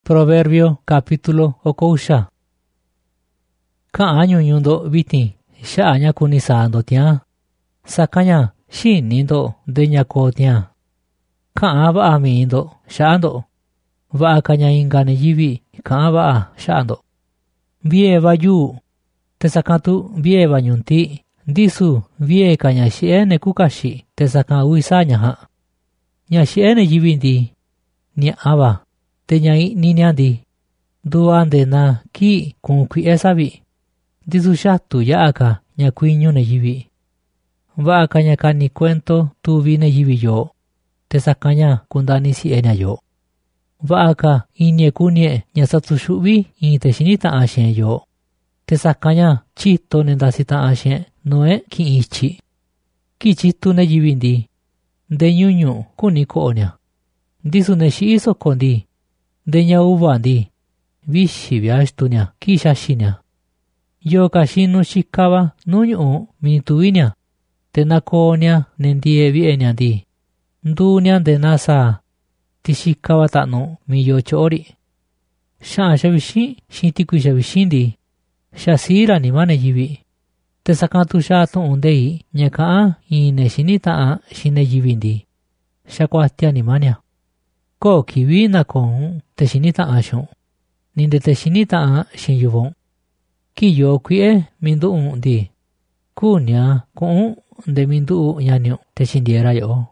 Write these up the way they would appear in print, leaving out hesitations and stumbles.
Proverbio capítulo okousha. Ka'an ñuñundo vitin xa'aña kuni sa'ando tian. Sakaña xinindo deñako tian. Ka'an va'a miindo xa'ando. Va'a kaña inga neyivi ka'an va'a xa'ando. Vieva yu. Te sakatu vieva ñunti. Disu vie kaña xi'e nekukashi te sakan uisaña ha. Ña xi'e neyivi ndi. Nia'ava. Te ñai niniandi. Duande na ki kun kui'e savi. Disu xatu ya'aka ña kuiñu neyivi. Va'a kaña kani cuento tuvi neyivi yo. Te sakaña kundani si'eña yo. Va'a ka inie kunie ña satsu xu'vi in te xinita'an xeen yo. Te sakaña chito nendasi ta'an xeen noe ki'in ichi. Ki chitu neyivi ndi. De ñuñu kuni ko'oña. Disu ne xi'i soko ndi. De ña uva ndi. Vixi viaxtuña ki xaxiña. Yo ka xinu xikava nuñu'u minituviña. Te nakoña nendie vie'eña ndi. Nduña de nasa. Ti xikava ta'nu mi yo cho'ori. Xa'an xavixin xin tikui xavixin ndi. Xasira nima neyivi. Te sakatu xa tu'un ndei ña ka'an in ne xinita'an xin neyivi ndi. Xakuatia nimaña. Ko kivi nakon te xinita'an xun. Ninde te xinita'an xin yuvon. Ki yo kui'e mindu'un ndi. Kuña ku'un de mindu'u ñaniu te xindiera yo.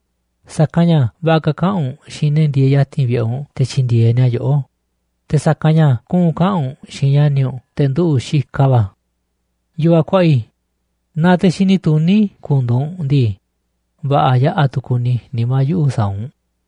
Sakaña va'a ka'un xin nendie yatin vie'un te xindieña yo. Te sakaña kun ka'un xin ñaniu te ndu'u xikava. Yua kua'i. Na te xinituni kundun ndi. Va'a ya'a tukuni nima yu'u saun.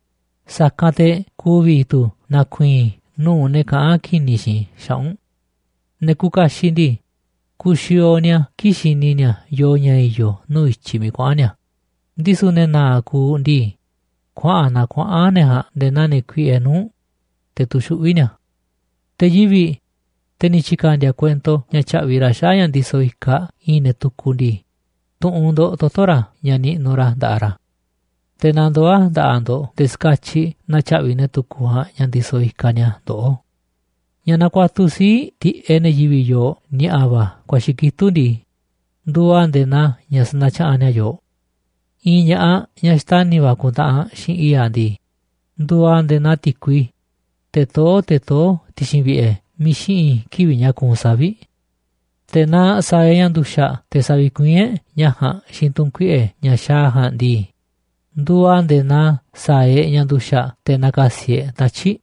Sakate kuvi tu na kuin nuu ne ka'an kini xin xa'un. Ne kukashi ndi. Kuxioña kixiniña yo ña iyo nu ichi mi kua'aña. Disu ne na ku ndi. Kua'an na kua'an neha de nane kui'e nu. Te tu xu'viña. Te yivi. Te ni chikandia cuento ña cha'vira xa'ña ndiso ika ine tuku ndi. Tu'un ndo totora ña ni'nura nda'ara. Te nandoa nda'ando te skachi na cha'vine tuku ha ña ndiso ikaña ndo'o. Ña nakuatu si ti'e neyivi yo ni'ava kuaxikitu ndi. Nduande na ña snacha'aña yo. In ña'a ña xtaniva kunta'an xin iya ndi. Nduande na tikui. Te to tixin vie'e mi xi'in kivi ña kun savi. Te na sae ña nduxa te savi kui'e ñaja xin tunkui'e ña xaja ndi. Nduande na sae ña nduxa te nakasie tachi.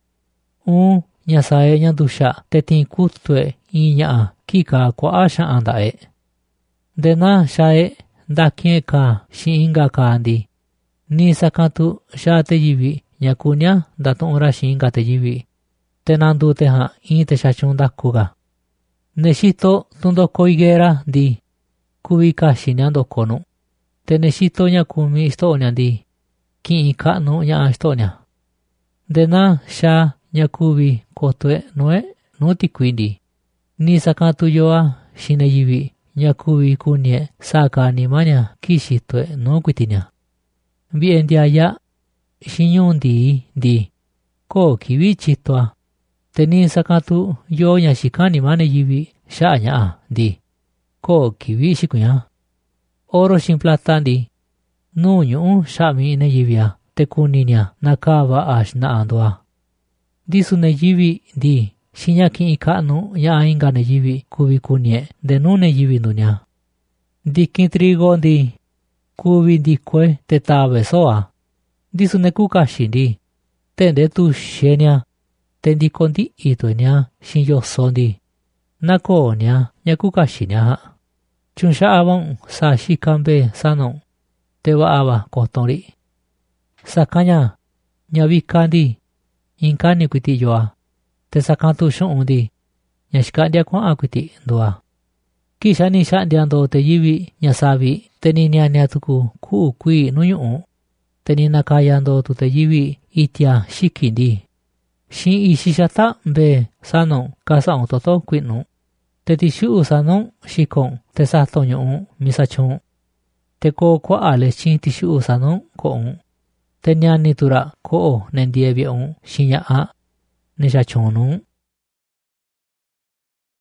Ña sae ña nduxa te tin kutue in ña'a kika kua'a xa'an nda'e. De na xae ndakien ka xin inga ka ndi. Ni sakatu xa te yivi ña kuña ndatu'ura xin inga te yivi. Te nandu te ha in te xachun ndakuga. Ne xito tundoko higuera ndi. Kuvi kaxi ña ndokonu. Te ne xito ña kumi sto'oña ndi. Ki'in ka'nu ña'a sto'oña. De na xa ña kuvi kotue noe nu tikui ndi. Ni sakatu yoa xin neyivi ña kuvi kunie saka nimaña kixitue nu kuitiña. Vie ndiaya xiñu ndi. Ko kivi chitoa. Te ni sakatu yo ña xika nima neyivi xa'a ña'a ndi. Ko kivi xikuña. Oro xin plata ndi. Nu ñu'u xa'mi neyivia te kuniña nakava axna'andoa. Disu neyivi ndi xiña ki'in ka'nu ña'a inga neyivi kuvi kunie de nu neyivi nduña. Ndikin trigo ndi. Kuvi ndikue te tave soa. Disu ne kukaxi ndi. Te nde tuxeña. Te ndiko ndi'i tueña xin yoso ndi. Nakoña ña kukaxiña. Chun xa'avon sa xikambe sanon. Te va'ava kotonri. Sakaña ña vika ndi. Inkani kuiti yoa. Te sakatu xu'un ndi. Ña xika'ndia kua'an kuiti ndua. Kixa ni xa'ndiando te yivi ña savi te ni niania tuku ku'u kui nu ñu'u. Te ni nakayando tu te yivi itia xiki ndi. Xin ixi xata mbe sanon kasa'un toto kui'nu. Te tixu'u sanon xikon te sato ñu'u misachun. Te ko kua'a lechin tixu'u sanon ko'un. Te ñani tura ko'o nendie vie'un xin ña'a. Nisha chonu.